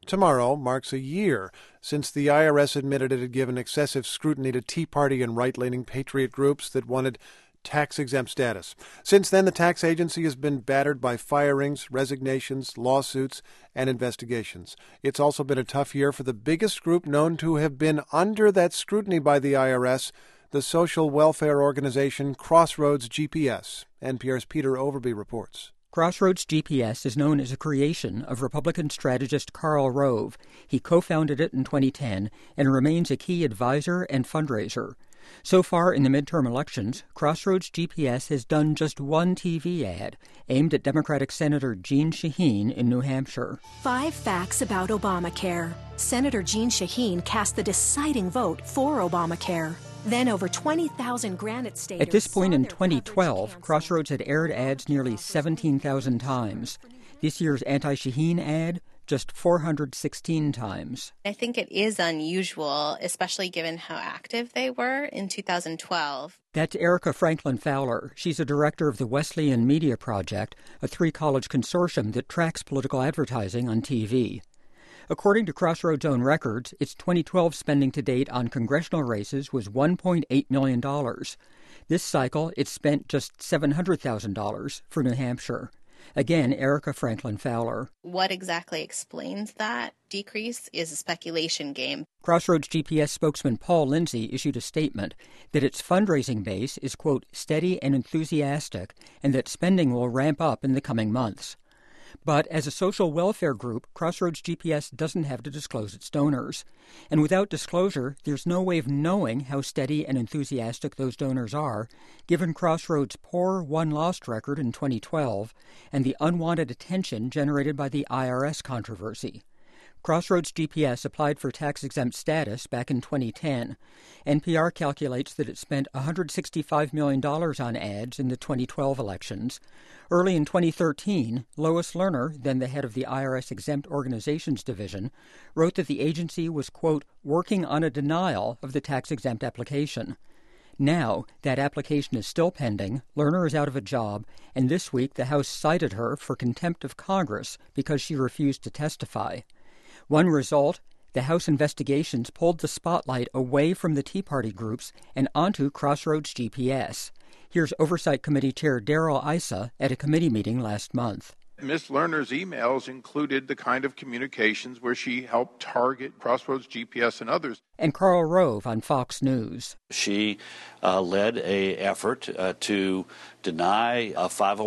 Tomorrow marks a year since the IRS admitted it had given excessive scrutiny to Tea Party and right-leaning patriot groups that wanted tax-exempt status. Since then, the tax agency has been battered by firings, resignations, lawsuits, and investigations. It's also been a tough year for the biggest group known to have been under that scrutiny by the IRS, the social welfare organization Crossroads GPS. NPR's Peter Overby reports. Crossroads GPS is known as a creation of Republican strategist Karl Rove. He co-founded it in 2010 and remains a key advisor and fundraiser. So far in the midterm elections, Crossroads GPS has done just one TV ad aimed at Democratic Senator Jeanne Shaheen in New Hampshire. 5 facts about Obamacare. Senator Jeanne Shaheen cast the deciding vote for Obamacare. Then over 20,000 Granite Staters. At this point in 2012, Crossroads had aired ads nearly 17,000 times. This year's anti-Shaheen ad, just 416 times. I think it is unusual, especially given how active they were in 2012. That's Erica Franklin Fowler. She's a director of the Wesleyan Media Project, a 3-college consortium that tracks political advertising on TV. According to Crossroads' own records, its 2012 spending to date on congressional races was $1.8 million. This cycle, it spent just $700,000 for New Hampshire. Again, Erica Franklin Fowler. What exactly explains that decrease is a speculation game. Crossroads GPS spokesman Paul Lindsay issued a statement that its fundraising base is, quote, steady and enthusiastic, and that spending will ramp up in the coming months. But as a social welfare group, Crossroads GPS doesn't have to disclose its donors. And without disclosure, there's no way of knowing how steady and enthusiastic those donors are, given Crossroads' poor won-lost record in 2012 and the unwanted attention generated by the IRS controversy. Crossroads GPS applied for tax-exempt status back in 2010. NPR calculates that it spent $165 million on ads in the 2012 elections. Early in 2013, Lois Lerner, then the head of the IRS Exempt Organizations Division, wrote that the agency was, quote, working on a denial of the tax-exempt application. Now, that application is still pending, Lerner is out of a job, and this week the House cited her for contempt of Congress because she refused to testify. One result, the House investigations pulled the spotlight away from the Tea Party groups and onto Crossroads GPS. Here's Oversight Committee Chair Darrell Issa at a committee meeting last month. Ms. Lerner's emails included the kind of communications where she helped target Crossroads GPS and others. And Karl Rove on Fox News. She led an effort to deny a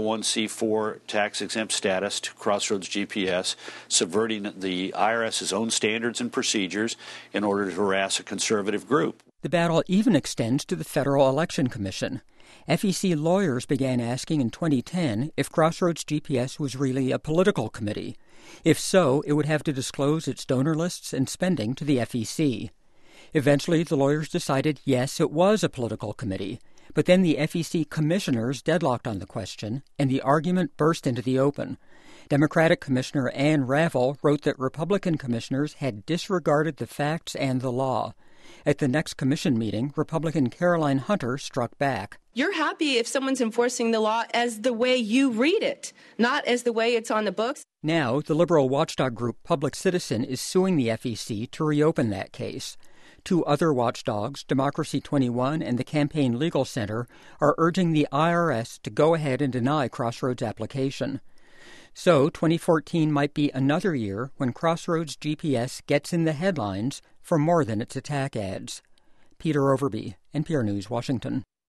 501c4 tax-exempt status to Crossroads GPS, subverting the IRS's own standards and procedures in order to harass a conservative group. The battle even extends to the Federal Election Commission. FEC lawyers began asking in 2010 if Crossroads GPS was really a political committee. If so, it would have to disclose its donor lists and spending to the FEC. Eventually, the lawyers decided, yes, it was a political committee. But then the FEC commissioners deadlocked on the question, and the argument burst into the open. Democratic Commissioner Ann Ravel wrote that Republican commissioners had disregarded the facts and the law. At the next commission meeting, Republican Caroline Hunter struck back. You're happy if someone's enforcing the law as the way you read it, not as the way it's on the books. Now, the liberal watchdog group Public Citizen is suing the FEC to reopen that case. 2 other watchdogs, Democracy 21 and the Campaign Legal Center, are urging the IRS to go ahead and deny Crossroads' application. So 2014 might be another year when Crossroads GPS gets in the headlines for more than its attack ads. Peter Overby, NPR News, Washington.